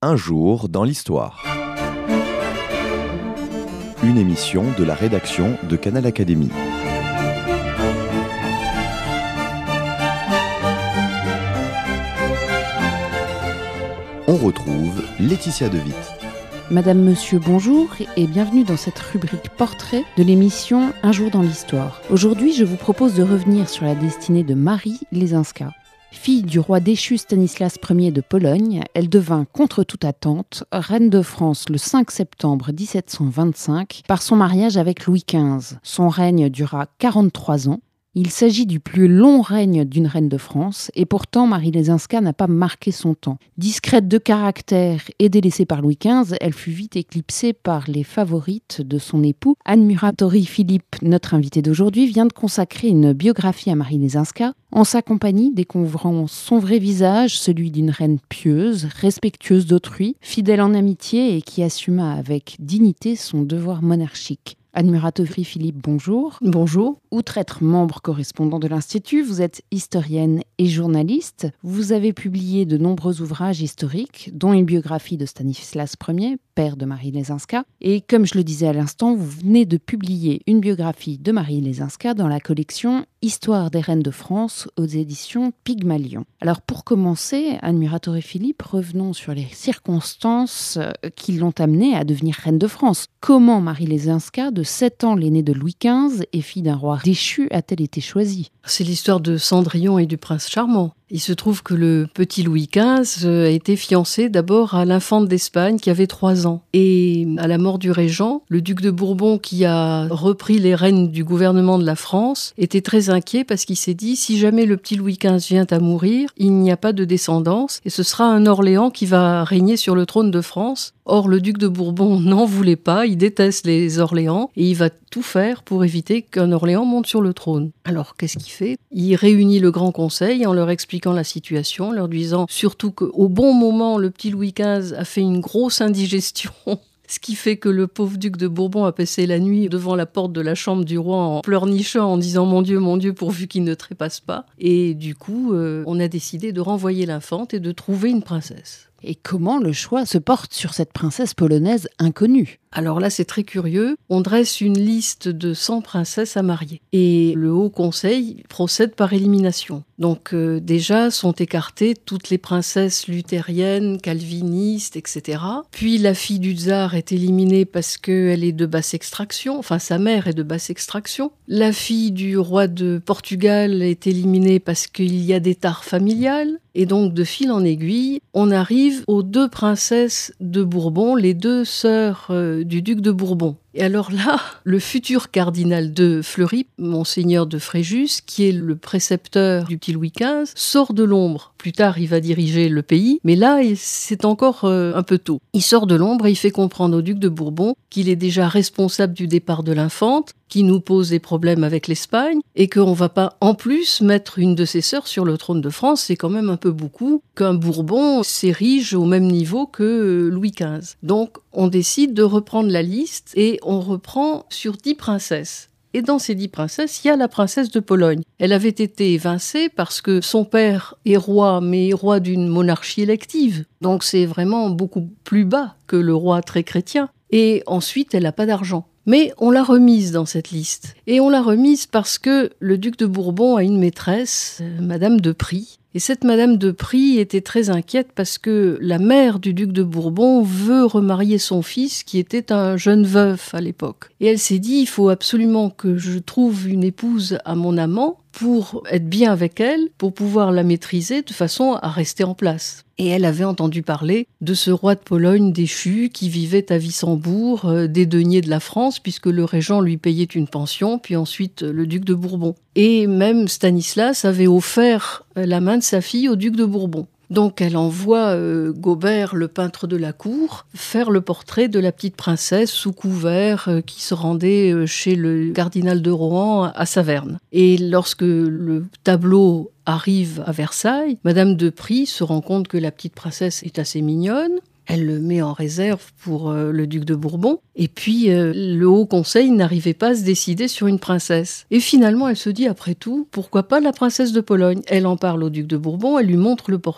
Un jour dans l'histoire. Une émission de la rédaction de Canal Académie. On retrouve Laetitia De Witt. Madame, Monsieur, bonjour et bienvenue dans cette rubrique portrait de l'émission Un jour dans l'histoire. Aujourd'hui, je vous propose de revenir sur la destinée de Marie Lesinska. Fille du roi déchu Stanislas Ier de Pologne, elle devint, contre toute attente, reine de France le 5 septembre 1725 par son mariage avec Louis XV. Son règne dura 43 ans. Il s'agit du plus long règne d'une reine de France et pourtant Marie Lesinska n'a pas marqué son temps. Discrète de caractère et délaissée par Louis XV, elle fut vite éclipsée par les favorites de son époux. Anne Muratori-Philippe, notre invitée d'aujourd'hui, vient de consacrer une biographie à Marie Lesinska. En sa compagnie, découvrons son vrai visage, celui d'une reine pieuse, respectueuse d'autrui, fidèle en amitié et qui assuma avec dignité son devoir monarchique. Anne Muratori-Philippe, bonjour. Bonjour. Outre être membre correspondant de l'Institut, vous êtes historienne et journaliste. Vous avez publié de nombreux ouvrages historiques, dont une biographie de Stanislas Ier, père de Marie Lesinska. Et comme je le disais à l'instant, vous venez de publier une biographie de Marie Lesinska dans la collection Histoire des reines de France aux éditions Pygmalion. Alors pour commencer, Anne Muratori-Philippe, revenons sur les circonstances qui l'ont amenée à devenir reine de France. Comment Marie Lesinska, de 7 ans l'aînée de Louis XV et fille d'un roi déchu, a-t-elle été choisie ? C'est l'histoire de Cendrillon et du prince charmant. Il se trouve que le petit Louis XV a été fiancé d'abord à l'infante d'Espagne qui avait 3 ans. Et à la mort du régent, le duc de Bourbon, qui a repris les rênes du gouvernement de la France, était très inquiet parce qu'il s'est dit, si jamais le petit Louis XV vient à mourir, il n'y a pas de descendance et ce sera un Orléans qui va régner sur le trône de France. Or, le duc de Bourbon n'en voulait pas, il déteste les Orléans et il va tout faire pour éviter qu'un Orléans monte sur le trône. Alors, qu'est-ce qu'il fait ? Il réunit le grand conseil en leur expliquant la situation, en leur disant surtout qu'au bon moment, le petit Louis XV a fait une grosse indigestion. Ce qui fait que le pauvre duc de Bourbon a passé la nuit devant la porte de la chambre du roi en pleurnichant, en disant « Mon Dieu, pourvu qu'il ne trépasse pas ». Et du coup, on a décidé de renvoyer l'infante et de trouver une princesse. Et comment le choix se porte sur cette princesse polonaise inconnue ? Alors là, c'est très curieux. On dresse une liste de 100 princesses à marier. Et le Haut Conseil procède par élimination. Donc déjà sont écartées toutes les princesses luthériennes, calvinistes, etc. Puis la fille du tsar est éliminée parce qu'elle est de basse extraction. Enfin, sa mère est de basse extraction. La fille du roi de Portugal est éliminée parce qu'il y a des tares familiales. Et donc, de fil en aiguille, on arrive aux 2 princesses de Bourbon, les 2 sœurs du duc de Bourbon. Et alors là, le futur cardinal de Fleury, monseigneur de Fréjus, qui est le précepteur du petit Louis XV, sort de l'ombre. Plus tard, il va diriger le pays, mais là, c'est encore un peu tôt. Il sort de l'ombre et il fait comprendre au duc de Bourbon qu'il est déjà responsable du départ de l'infante, qui nous pose des problèmes avec l'Espagne, et qu'on va pas en plus mettre une de ses sœurs sur le trône de France. C'est quand même un peu beaucoup qu'un Bourbon s'érige au même niveau que Louis XV. Donc, on décide de reprendre la liste et on reprend sur 10 princesses. Et dans ces 10 princesses, il y a la princesse de Pologne. Elle avait été évincée parce que son père est roi, mais roi d'une monarchie élective. Donc c'est vraiment beaucoup plus bas que le roi très chrétien. Et ensuite, elle n'a pas d'argent. Mais on l'a remise dans cette liste. Et on l'a remise parce que le duc de Bourbon a une maîtresse, Madame de Prie. Et cette Madame de Prie était très inquiète parce que la mère du duc de Bourbon veut remarier son fils qui était un jeune veuf à l'époque. Et elle s'est dit, il faut absolument que je trouve une épouse à mon amant pour être bien avec elle, pour pouvoir la maîtriser de façon à rester en place. Et elle avait entendu parler de ce roi de Pologne déchu qui vivait à Wissembourg, des deniers de la France, puisque le régent lui payait une pension, puis ensuite le duc de Bourbon. Et même Stanislas avait offert la main de sa fille au duc de Bourbon. Donc elle envoie Gaubert, le peintre de la cour, faire le portrait de la petite princesse sous couvert qui se rendait chez le cardinal de Rohan à Saverne. Et lorsque le tableau arrive à Versailles, Madame de Prie se rend compte que la petite princesse est assez mignonne. Elle le met en réserve pour le duc de Bourbon. Et puis, le Haut Conseil n'arrivait pas à se décider sur une princesse. Et finalement, elle se dit, après tout, pourquoi pas la princesse de Pologne ? Elle en parle au duc de Bourbon, elle lui montre le portrait.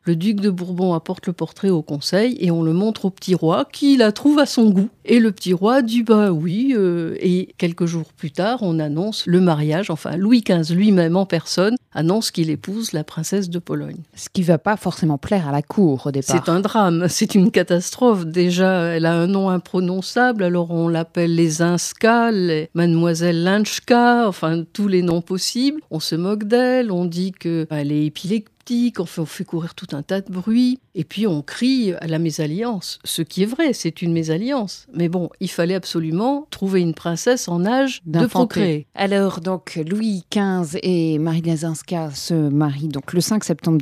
Le duc de Bourbon apporte le portrait au conseil et on le montre au petit roi qui la trouve à son goût. Et le petit roi dit oui. Et quelques jours plus tard, on annonce le mariage. Enfin, Louis XV lui-même en personne annonce qu'il épouse la princesse de Pologne. Ce qui ne va pas forcément plaire à la cour au départ. C'est un drame, c'est une catastrophe. Déjà, elle a un nom imprononçable, alors on l'appelle les Inska, les Mademoiselle Linchka, enfin tous les noms possibles. On se moque d'elle, on dit qu'elle est épileptique, on fait courir tout un tas de bruit. Et puis on crie à la mésalliance, ce qui est vrai, c'est une mésalliance. Mais bon, il fallait absolument trouver une princesse en âge de procréer. Alors donc Louis XV et Marie Lesinska se marient donc le 5 septembre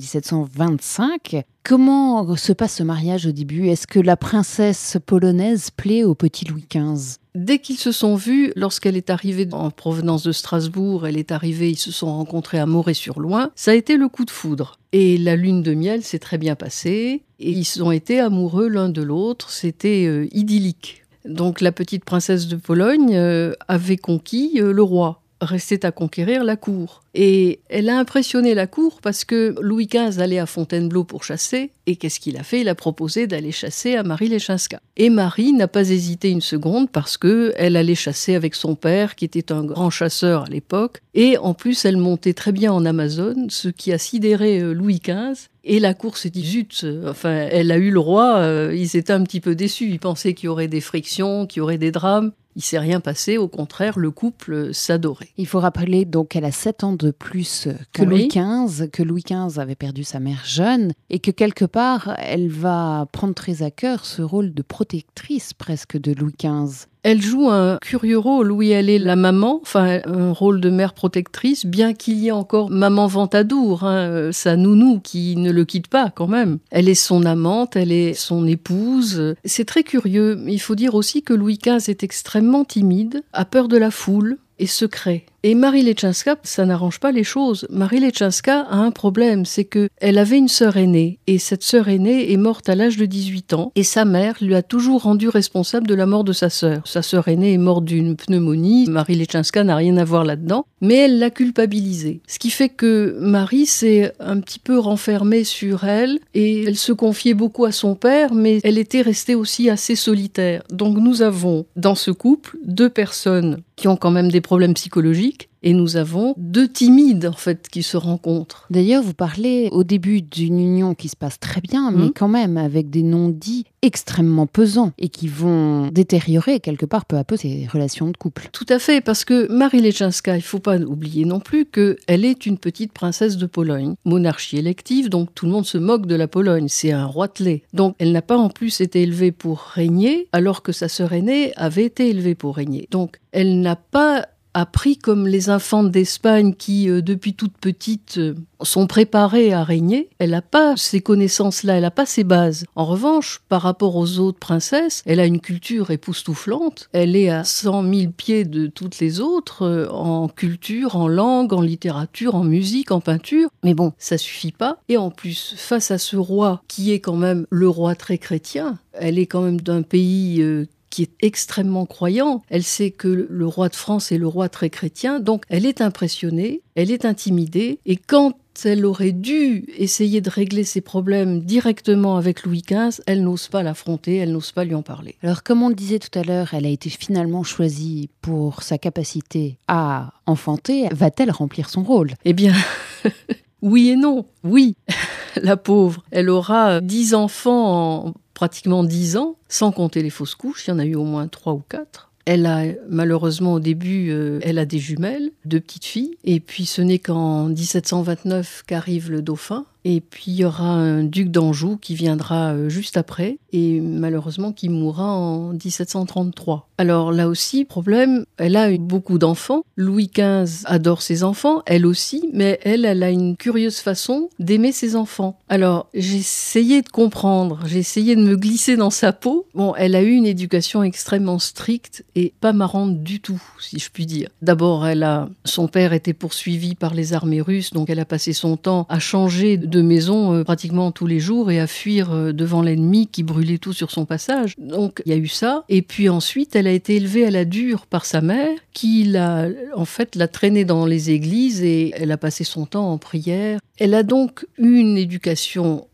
1725. Comment se passe ce mariage au début ? Est-ce que la princesse polonaise plaît au petit Louis XV ? Dès qu'ils se sont vus, lorsqu'elle est arrivée en provenance de Strasbourg, ils se sont rencontrés à Moret-sur-Loing, ça a été le coup de foudre. Et la lune de miel s'est très bien passée, et ils ont été amoureux l'un de l'autre, c'était idyllique. Donc la petite princesse de Pologne avait conquis le roi, restait à conquérir la cour. Et elle a impressionné la cour parce que Louis XV allait à Fontainebleau pour chasser. Et qu'est-ce qu'il a fait ? Il a proposé d'aller chasser à Marie Lesinska. Et Marie n'a pas hésité une seconde parce qu'elle allait chasser avec son père, qui était un grand chasseur à l'époque. Et en plus, elle montait très bien en Amazone, ce qui a sidéré Louis XV. Et la cour s'est dit, zut, elle a eu le roi, ils étaient un petit peu déçus. Ils pensaient qu'il y aurait des frictions, qu'il y aurait des drames. Il s'est rien passé, au contraire, le couple s'adorait. Il faut rappeler donc qu'elle a 7 ans de plus que Louis XV, que Louis XV avait perdu sa mère jeune, et que quelque part, elle va prendre très à cœur ce rôle de protectrice presque de Louis XV. Elle joue un curieux rôle où elle est la maman, enfin un rôle de mère protectrice, bien qu'il y ait encore maman Ventadour, sa nounou qui ne le quitte pas quand même. Elle est son amante, elle est son épouse. C'est très curieux. Il faut dire aussi que Louis XV est extrêmement timide, a peur de la foule et secret. Et Marie Lesinska, ça n'arrange pas les choses. Marie Lesinska a un problème, c'est qu'elle avait une sœur aînée, et cette sœur aînée est morte à l'âge de 18 ans, et sa mère lui a toujours rendu responsable de la mort de sa sœur. Sa sœur aînée est morte d'une pneumonie, Marie Lesinska n'a rien à voir là-dedans, mais elle l'a culpabilisée. Ce qui fait que Marie s'est un petit peu renfermée sur elle, et elle se confiait beaucoup à son père, mais elle était restée aussi assez solitaire. Donc nous avons, dans ce couple, 2 personnes qui ont quand même des problèmes psychologiques, et nous avons 2 timides, en fait, qui se rencontrent. D'ailleurs, vous parlez au début d'une union qui se passe très bien, mais quand même avec des non-dits extrêmement pesants et qui vont détériorer quelque part peu à peu ces relations de couple. Tout à fait, parce que Marie Lesinska, il ne faut pas oublier non plus qu'elle est une petite princesse de Pologne, monarchie élective, donc tout le monde se moque de la Pologne, c'est un roitelet. Donc elle n'a pas en plus été élevée pour régner, alors que sa sœur aînée avait été élevée pour régner. Donc elle n'a pas appris comme les infantes d'Espagne qui, depuis toute petite, sont préparées à régner. Elle n'a pas ces connaissances-là, elle n'a pas ces bases. En revanche, par rapport aux autres princesses, elle a une culture époustouflante. Elle est à 100 000 pieds de toutes les autres, en culture, en langue, en littérature, en musique, en peinture. Mais bon, ça suffit pas. Et en plus, face à ce roi, qui est quand même le roi très chrétien, elle est quand même d'un pays qui est extrêmement croyant. Elle sait que le roi de France est le roi très chrétien, donc elle est impressionnée, elle est intimidée, et quand elle aurait dû essayer de régler ses problèmes directement avec Louis XV, elle n'ose pas l'affronter, elle n'ose pas lui en parler. Alors, comme on le disait tout à l'heure, elle a été finalement choisie pour sa capacité à enfanter. Va-t-elle remplir son rôle ? Eh bien, oui et non. Oui, la pauvre. Elle aura 10 enfants en pratiquement 10 ans, sans compter les fausses couches, il y en a eu au moins 3 ou 4. Elle a, malheureusement, au début, elle a des jumelles, 2 petites filles. Et puis, ce n'est qu'en 1729 qu'arrive le dauphin. Et puis, il y aura un duc d'Anjou qui viendra juste après, et malheureusement qui mourra en 1733. Alors là aussi, problème, elle a eu beaucoup d'enfants. Louis XV adore ses enfants, elle aussi, mais elle a une curieuse façon d'aimer ses enfants. Alors, j'ai essayé de comprendre, j'ai essayé de me glisser dans sa peau. Bon, elle a eu une éducation extrêmement stricte et pas marrante du tout, si je puis dire. D'abord, son père était poursuivi par les armées russes, donc elle a passé son temps à changer de maison pratiquement tous les jours et à fuir devant l'ennemi qui brûlait tout sur son passage. Donc il y a eu ça. Et puis ensuite, elle a été élevée à la dure par sa mère qui l'a traînée dans les églises et elle a passé son temps en prière. Elle a donc eu une éducation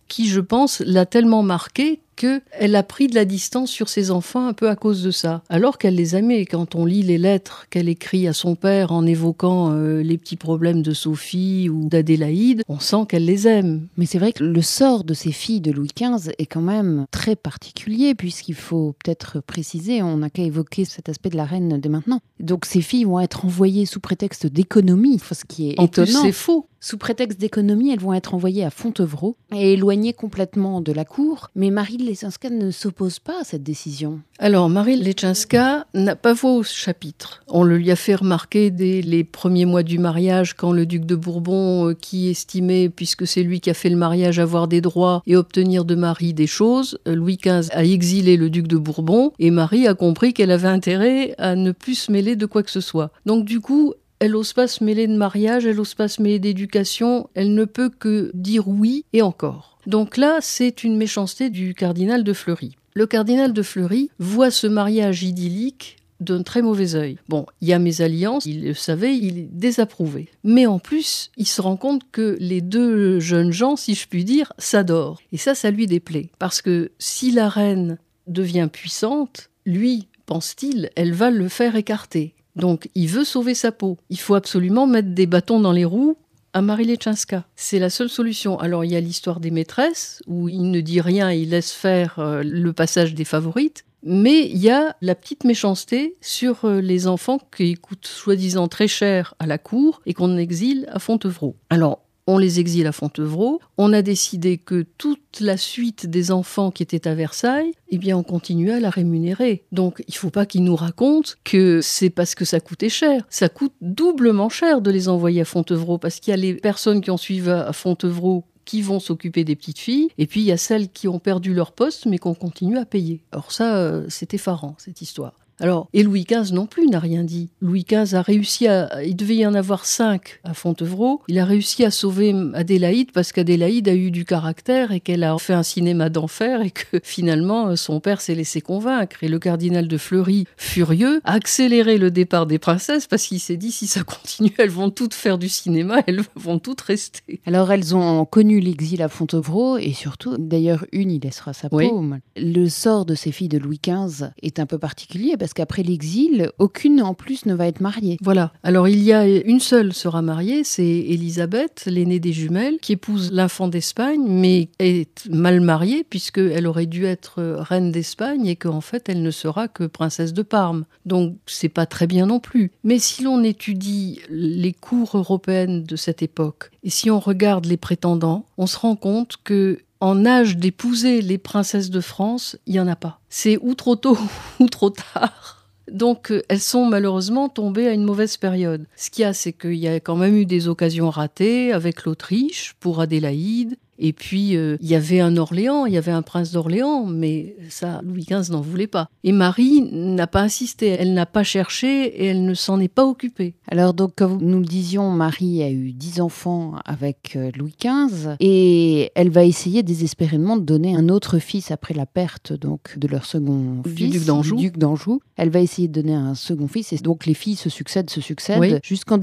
qui, je pense, l'a tellement marquée qu'elle a pris de la distance sur ses enfants un peu à cause de ça, alors qu'elle les aimait. Quand on lit les lettres qu'elle écrit à son père en évoquant les petits problèmes de Sophie ou d'Adélaïde, on sent qu'elle les aime. Mais c'est vrai que le sort de ces filles de Louis XV est quand même très particulier, puisqu'il faut peut-être préciser, on n'a qu'à évoquer cet aspect de la reine dès maintenant. Donc ces filles vont être envoyées sous prétexte d'économie, ce qui est étonnant. En plus, c'est faux. Sous prétexte d'économie, elles vont être envoyées à Fontevraud et éloignées complètement de la cour. Mais Marie Leczinska ne s'oppose pas à cette décision. Alors, Marie Leczinska n'a pas voix au chapitre. On le lui a fait remarquer dès les premiers mois du mariage, quand le duc de Bourbon, qui estimait, puisque c'est lui qui a fait le mariage, avoir des droits et obtenir de Marie des choses, Louis XV a exilé le duc de Bourbon et Marie a compris qu'elle avait intérêt à ne plus se mêler de quoi que ce soit. Donc du coup, elle n'ose pas se mêler de mariage, elle n'ose pas se mêler d'éducation, elle ne peut que dire oui et encore. Donc là, c'est une méchanceté du cardinal de Fleury. Le cardinal de Fleury voit ce mariage idyllique d'un très mauvais œil. Bon, il y a mésalliance, il le savait, il est désapprouvé. Mais en plus, il se rend compte que les deux jeunes gens, si je puis dire, s'adorent. Et ça lui déplaît. Parce que si la reine devient puissante, lui, pense-t-il, elle va le faire écarter. Donc, il veut sauver sa peau. Il faut absolument mettre des bâtons dans les roues à Marie Leczinska. C'est la seule solution. Alors, il y a l'histoire des maîtresses, où il ne dit rien, il laisse faire le passage des favorites. Mais il y a la petite méchanceté sur les enfants qui coûtent soi-disant très cher à la cour et qu'on exile à Fontevraud. Alors, on les exile à Fontevraud. On a décidé que toute la suite des enfants qui étaient à Versailles, eh bien, on continuait à la rémunérer. Donc, il ne faut pas qu'ils nous racontent que c'est parce que ça coûtait cher. Ça coûte doublement cher de les envoyer à Fontevraud, parce qu'il y a les personnes qui en suivent à Fontevraud qui vont s'occuper des petites filles, et puis il y a celles qui ont perdu leur poste, mais qu'on continue à payer. Alors ça, c'est effarant, cette histoire. Alors, et Louis XV non plus n'a rien dit. Louis XV a réussi il devait y en avoir 5 à Fontevraud. Il a réussi à sauver Adélaïde parce qu'Adélaïde a eu du caractère et qu'elle a fait un cinéma d'enfer et que finalement son père s'est laissé convaincre. Et le cardinal de Fleury, furieux, a accéléré le départ des princesses parce qu'il s'est dit si ça continue, elles vont toutes faire du cinéma, elles vont toutes rester. Alors elles ont connu l'exil à Fontevraud et surtout, d'ailleurs une y laissera sa paume. Le sort de ces filles de Louis XV est un peu particulier parce qu'après l'exil, aucune en plus ne va être mariée. Voilà. Alors il y a une seule sera mariée, c'est Élisabeth, l'aînée des jumelles, qui épouse l'infant d'Espagne, mais est mal mariée puisqu'elle aurait dû être reine d'Espagne et qu'en fait elle ne sera que princesse de Parme. Donc c'est pas très bien non plus. Mais si l'on étudie les cours européennes de cette époque et si on regarde les prétendants, on se rend compte que en âge d'épouser les princesses de France, il n'y en a pas. C'est ou trop tôt ou trop tard. Donc, elles sont malheureusement tombées à une mauvaise période. Ce qu'il y a, c'est qu'il y a quand même eu des occasions ratées avec l'Autriche pour Adélaïde. Et puis, il y avait un Orléans, il y avait un prince d'Orléans, mais ça, Louis XV n'en voulait pas. Et Marie n'a pas insisté, elle n'a pas cherché et elle ne s'en est pas occupée. Alors donc, comme nous le disions, Marie a eu 10 enfants avec Louis XV et elle va essayer désespérément de donner un autre fils après la perte donc, de leur second fils, du duc d'Anjou. Elle va essayer de donner un second fils et donc les filles se succèdent jusqu'en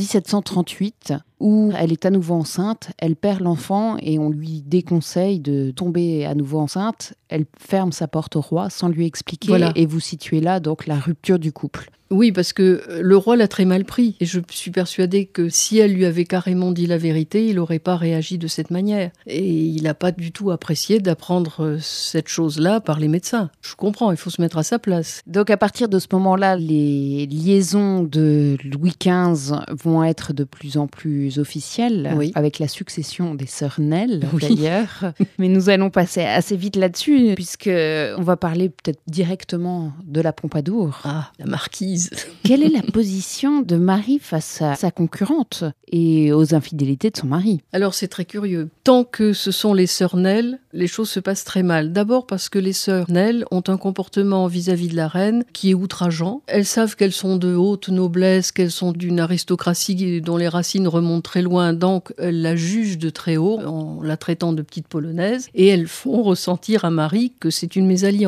1738 où elle est à nouveau enceinte, elle perd l'enfant et on lui déconseille de tomber à nouveau enceinte. Elle ferme sa porte au roi sans lui expliquer. Voilà. Et vous situez là donc la rupture du couple. Oui, parce que le roi l'a très mal pris. Et je suis persuadée que si elle lui avait carrément dit la vérité, il n'aurait pas réagi de cette manière. Et il n'a pas du tout apprécié d'apprendre cette chose-là par les médecins. Je comprends, il faut se mettre à sa place. Donc à partir de ce moment-là, les liaisons de Louis XV vont être de plus en plus officielles, avec la succession des sœurs Nel, d'ailleurs. Mais nous allons passer assez vite là-dessus, puisqu'on va parler peut-être directement de la Pompadour. Ah, la marquise. Quelle est la position de Marie face à sa concurrente et aux infidélités de son mari? Alors c'est très curieux. Tant que ce sont les sœurs Nel, les choses se passent très mal. D'abord parce que les sœurs Nel ont un comportement vis-à-vis de la reine qui est outrageant. Elles savent qu'elles sont de haute noblesse, qu'elles sont d'une aristocratie dont les racines remontent très loin, donc elles la jugent de très haut en la traitant de petite polonaise et elles font ressentir à Marie que c'est une mésalliance.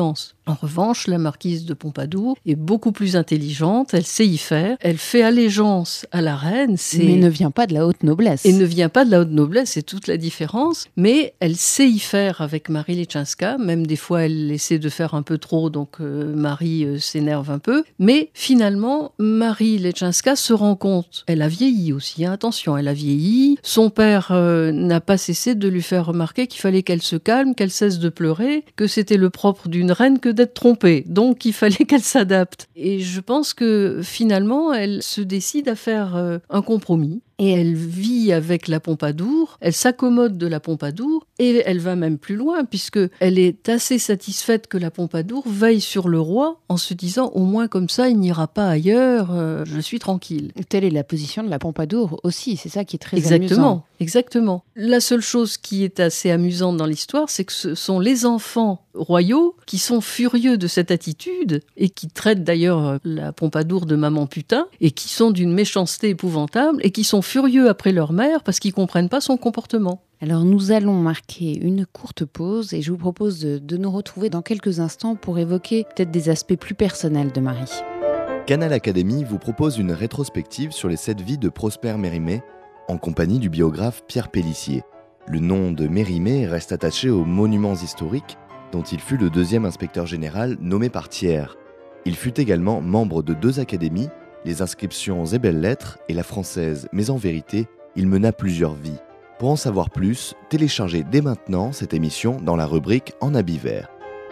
En revanche, la marquise de Pompadour est beaucoup plus intelligente, elle sait y faire, elle fait allégeance à la reine. Mais ne vient pas de la haute noblesse. Et ne vient pas de la haute noblesse, c'est toute la différence. Mais elle sait y faire avec Marie Leczinska, même des fois elle essaie de faire un peu trop, donc Marie s'énerve un peu. Mais finalement, Marie Leczinska se rend compte, elle a vieilli aussi, hein, attention, elle a vieilli. Son père n'a pas cessé de lui faire remarquer qu'il fallait qu'elle se calme, qu'elle cesse de pleurer, que c'était le propre d'une reine que d'être trompée. Donc il fallait qu'elle s'adapte. Et je pense que finalement, elle se décide à faire un compromis. Et elle vit avec la Pompadour, elle s'accommode de la Pompadour et elle va même plus loin puisque elle est assez satisfaite que la Pompadour veille sur le roi en se disant au moins comme ça il n'ira pas ailleurs, je suis tranquille. Telle est la position de la Pompadour aussi, c'est ça qui est très amusant. Exactement. La seule chose qui est assez amusante dans l'histoire, c'est que ce sont les enfants royaux qui sont furieux de cette attitude et qui traitent d'ailleurs la Pompadour de maman putain et qui sont d'une méchanceté épouvantable et qui sont furieux après leur mère parce qu'ils comprennent pas son comportement. Alors nous allons marquer une courte pause et je vous propose de nous retrouver dans quelques instants pour évoquer peut-être des aspects plus personnels de Marie. Canal Académie vous propose une rétrospective sur les 7 vies de Prosper Mérimée en compagnie du biographe Pierre Pélissier. Le nom de Mérimée reste attaché aux monuments historiques dont il fut le 2e inspecteur général nommé par Thiers. Il fut également membre de 2 académies, les inscriptions et belles-lettres et la française, mais en vérité, il mena plusieurs vies. Pour en savoir plus, téléchargez dès maintenant cette émission dans la rubrique En habit vert.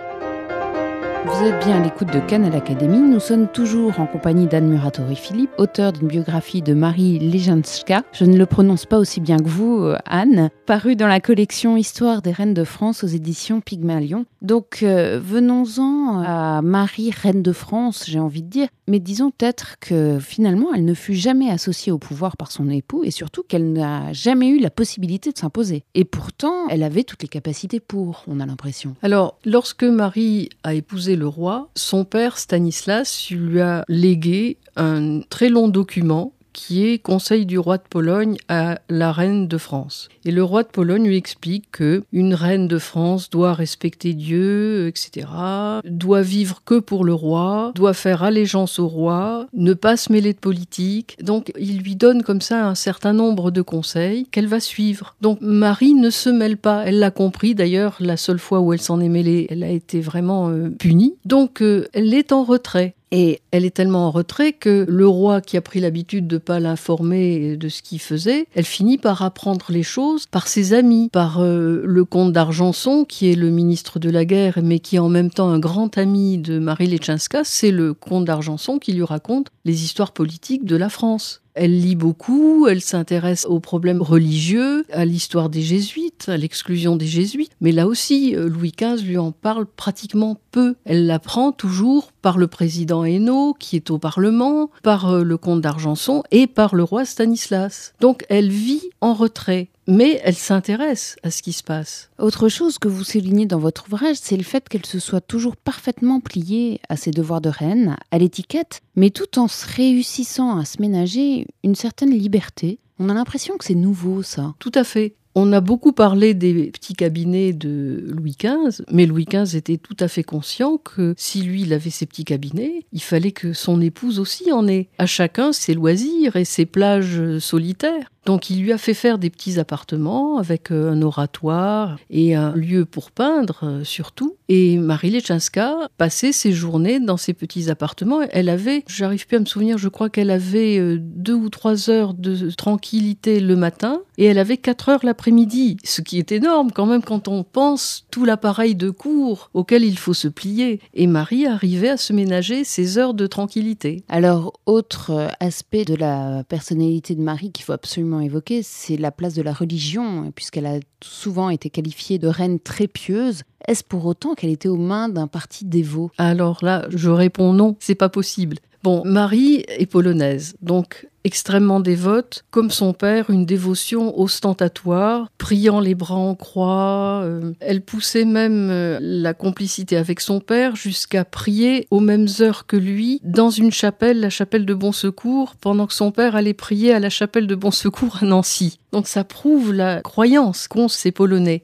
Vous êtes bien à l'écoute de Canal Académie. Nous sommes toujours en compagnie d'Anne Muratori-Philippe, auteur d'une biographie de Marie Leczinska. Je ne le prononce pas aussi bien que vous, Anne, parue dans la collection Histoire des reines de France aux éditions Pygmalion. Donc, venons-en à Marie, reine de France, j'ai envie de dire. Mais disons peut-être que finalement, elle ne fut jamais associée au pouvoir par son époux et surtout qu'elle n'a jamais eu la possibilité de s'imposer. Et pourtant, elle avait toutes les capacités pour, on a l'impression. Alors, lorsque Marie a épousé le roi, son père Stanislas lui a légué un très long document qui est Conseil du roi de Pologne à la reine de France. Et le roi de Pologne lui explique que une reine de France doit respecter Dieu, etc., doit vivre que pour le roi, doit faire allégeance au roi, ne pas se mêler de politique. Donc il lui donne comme ça un certain nombre de conseils qu'elle va suivre. Donc Marie ne se mêle pas, elle l'a compris. D'ailleurs, la seule fois où elle s'en est mêlée, elle a été vraiment punie. Donc elle est en retrait. Et elle est tellement en retrait que le roi, qui a pris l'habitude de ne pas l'informer de ce qu'il faisait, elle finit par apprendre les choses par ses amis, par le comte d'Argenson, qui est le ministre de la guerre, mais qui est en même temps un grand ami de Marie Leczinska. C'est le comte d'Argenson qui lui raconte les histoires politiques de la France. Elle lit beaucoup, elle s'intéresse aux problèmes religieux, à l'histoire des jésuites, à l'exclusion des jésuites. Mais là aussi, Louis XV lui en parle pratiquement peu. Elle l'apprend toujours par le président Hainaut, qui est au Parlement, par le comte d'Argenson et par le roi Stanislas. Donc elle vit en retrait. Mais elle s'intéresse à ce qui se passe. Autre chose que vous soulignez dans votre ouvrage, c'est le fait qu'elle se soit toujours parfaitement pliée à ses devoirs de reine, à l'étiquette, mais tout en se réussissant à se ménager une certaine liberté. On a l'impression que c'est nouveau, ça. Tout à fait. On a beaucoup parlé des petits cabinets de Louis XV, mais Louis XV était tout à fait conscient que si lui, il avait ses petits cabinets, il fallait que son épouse aussi en ait. À chacun ses loisirs et ses plages solitaires. Donc il lui a fait faire des petits appartements avec un oratoire et un lieu pour peindre surtout. Et Marie Leczinska passait ses journées dans ces petits appartements. Elle avait, j'arrive plus à me souvenir, je crois qu'elle avait 2 ou 3 heures de tranquillité le matin et elle avait 4 heures l'après-midi. Ce qui est énorme quand même quand on pense tout l'appareil de cour auquel il faut se plier. Et Marie arrivait à se ménager ces heures de tranquillité. Alors, autre aspect de la personnalité de Marie qu'il faut absolument évoqué, c'est la place de la religion, puisqu'elle a souvent été qualifiée de reine très pieuse. Est-ce pour autant qu'elle était aux mains d'un parti dévot ? Alors là, je réponds non, c'est pas possible. Bon, Marie est polonaise, donc extrêmement dévote, comme son père, une dévotion ostentatoire, priant les bras en croix. Elle poussait même la complicité avec son père jusqu'à prier aux mêmes heures que lui dans une chapelle, la chapelle de Bon Secours, pendant que son père allait prier à la chapelle de Bon Secours à Nancy. Donc ça prouve la croyance qu'ont ces Polonais. Donc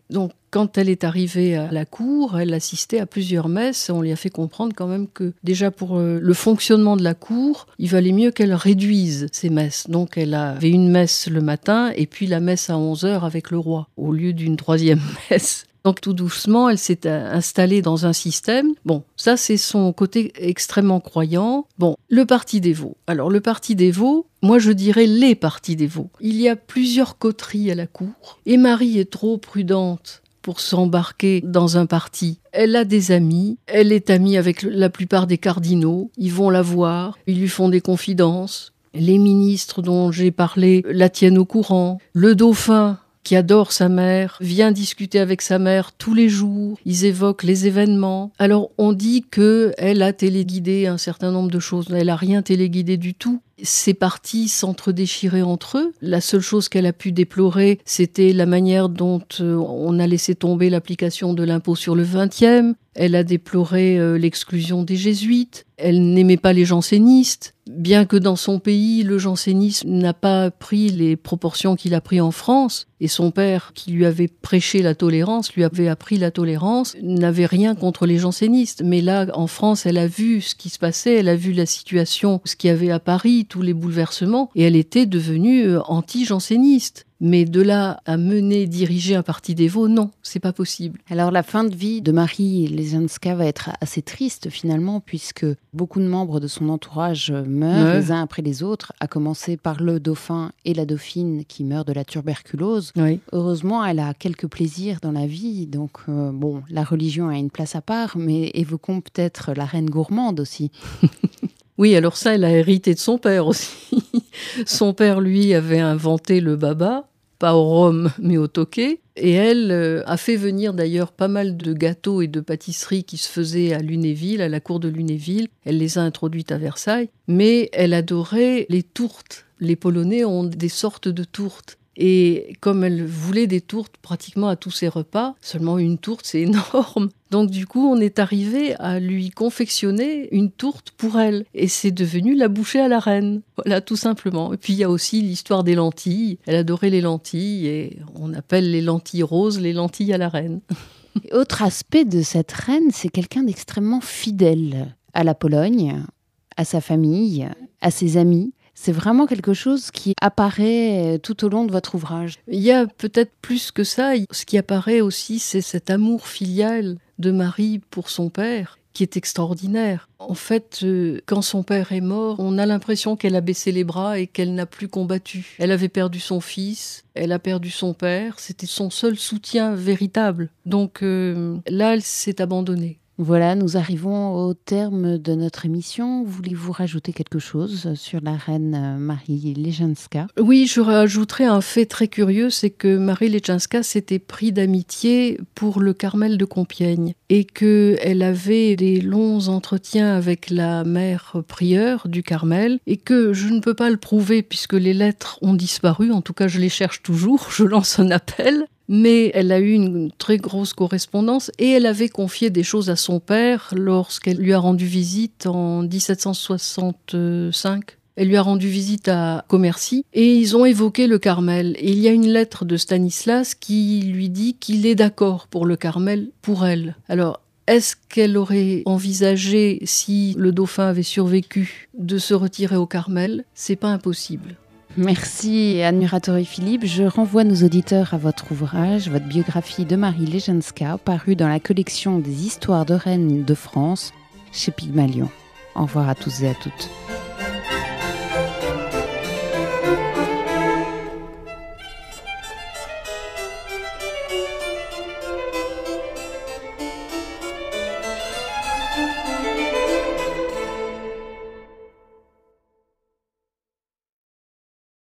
Quand elle est arrivée à la cour, elle assistait à plusieurs messes et on lui a fait comprendre quand même que déjà pour le fonctionnement de la cour, il valait mieux qu'elle réduise ses messes. Donc elle avait une messe le matin et puis la messe à 11h avec le roi, au lieu d'une 3e messe. Donc tout doucement, elle s'est installée dans un système. Bon, ça c'est son côté extrêmement croyant. Bon, le parti dévot. Alors le parti dévot, moi je dirais les partis dévots. Il y a plusieurs coteries à la cour et Marie est trop prudente pour s'embarquer dans un parti. Elle a des amis, elle est amie avec la plupart des cardinaux, ils vont la voir, ils lui font des confidences. Les ministres dont j'ai parlé la tiennent au courant. Le dauphin, qui adore sa mère, vient discuter avec sa mère tous les jours. Ils évoquent les événements. Alors on dit qu'elle a téléguidé un certain nombre de choses. Elle n'a rien téléguidé du tout. Ces partis s'entre-déchiraient entre eux. La seule chose qu'elle a pu déplorer, c'était la manière dont on a laissé tomber l'application de l'impôt sur le 20e. Elle a déploré l'exclusion des jésuites. Elle n'aimait pas les jansénistes. Bien que dans son pays, le jansénisme n'a pas pris les proportions qu'il a pris en France, et son père, qui lui avait prêché la tolérance, lui avait appris la tolérance, n'avait rien contre les jansénistes. Mais là, en France, elle a vu ce qui se passait, elle a vu la situation, ce qu'il y avait à Paris, tous les bouleversements, et elle était devenue anti-janséniste. Mais de là à mener, diriger un parti dévot, non, c'est pas possible. Alors la fin de vie de Marie Leženská va être assez triste finalement, puisque beaucoup de membres de son entourage meurent les uns après les autres, à commencer par le dauphin et la dauphine qui meurent de la tuberculose. Oui. Heureusement, elle a quelques plaisirs dans la vie, donc bon, la religion a une place à part, mais évoquons peut-être la reine gourmande aussi. Oui, alors ça, elle a hérité de son père aussi. Son père, lui, avait inventé le baba, pas au rhum, mais au tokay. Et elle a fait venir d'ailleurs pas mal de gâteaux et de pâtisseries qui se faisaient à Lunéville, à la cour de Lunéville. Elle les a introduites à Versailles. Mais elle adorait les tourtes. Les Polonais ont des sortes de tourtes. Et comme elle voulait des tourtes pratiquement à tous ses repas, seulement une tourte, c'est énorme. Donc du coup, on est arrivé à lui confectionner une tourte pour elle. Et c'est devenu la bouchée à la reine. Voilà, tout simplement. Et puis il y a aussi l'histoire des lentilles. Elle adorait les lentilles et on appelle les lentilles roses les lentilles à la reine. Autre aspect de cette reine, c'est quelqu'un d'extrêmement fidèle à la Pologne, à sa famille, à ses amis. C'est vraiment quelque chose qui apparaît tout au long de votre ouvrage. Il y a peut-être plus que ça. Ce qui apparaît aussi, c'est cet amour filial de Marie pour son père, qui est extraordinaire. En fait, quand son père est mort, on a l'impression qu'elle a baissé les bras et qu'elle n'a plus combattu. Elle avait perdu son fils, elle a perdu son père. C'était son seul soutien véritable. Donc là, elle s'est abandonnée. Voilà, nous arrivons au terme de notre émission. Voulez-vous rajouter quelque chose sur la reine Marie Leženská ? Oui, je rajouterais un fait très curieux, c'est que Marie Leženská s'était pris d'amitié pour le Carmel de Compiègne et qu'elle avait des longs entretiens avec la mère prieure du Carmel et que je ne peux pas le prouver puisque les lettres ont disparu, en tout cas je les cherche toujours, je lance un appel. Mais elle a eu une très grosse correspondance et elle avait confié des choses à son père lorsqu'elle lui a rendu visite en 1765. Elle lui a rendu visite à Commercy et ils ont évoqué le Carmel. Et il y a une lettre de Stanislas qui lui dit qu'il est d'accord pour le Carmel pour elle. Alors, est-ce qu'elle aurait envisagé, si le dauphin avait survécu, de se retirer au Carmel ? C'est pas impossible. Merci Admiratori Philippe. Je renvoie nos auditeurs à votre ouvrage, votre biographie de Marie Leženská, parue dans la collection des histoires de reines de France chez Pygmalion. Au revoir à tous et à toutes.